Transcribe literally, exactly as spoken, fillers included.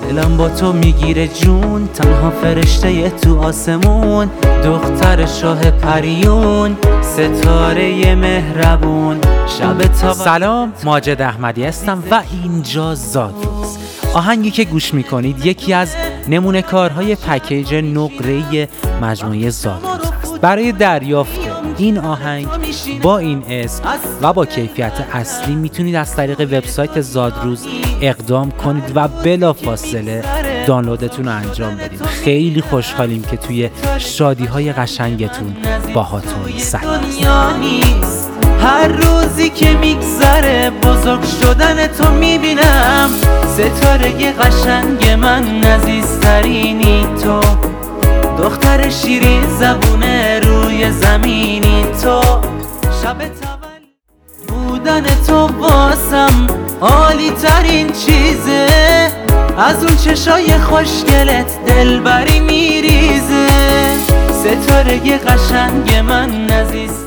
دلم با تو میگیره جون، تنها فرشته تو آسمون، دختر شاه پریون، ستاره مهربون، شب تا. سلام، ماجد احمدی هستم و اینجا زادروز. آهنگی که گوش میکنید یکی از نمونه کارهای پکیج نقره‌ای مجموعه زادروز است. برای دریافت این آهنگ با این اسم و با کیفیت اصلی میتونید از طریق وبسایت زادروز اقدام کنید و بلافاصله دانلودتون رو انجام بدید. خیلی خوشحالیم که توی شادی‌های قشنگتون باهاتون سلام. هر روزی که میگذره بزرگ شدن تو میبینم، ستاره قشنگ من عزیزترینی تو، دختر شیرین زبونه روی زمینی تو، شب تولد بودن تو واسم عالی ترین چیزه، از اون چشای خوشگلت دلبری میریزه، ستاره قشنگ من عزیز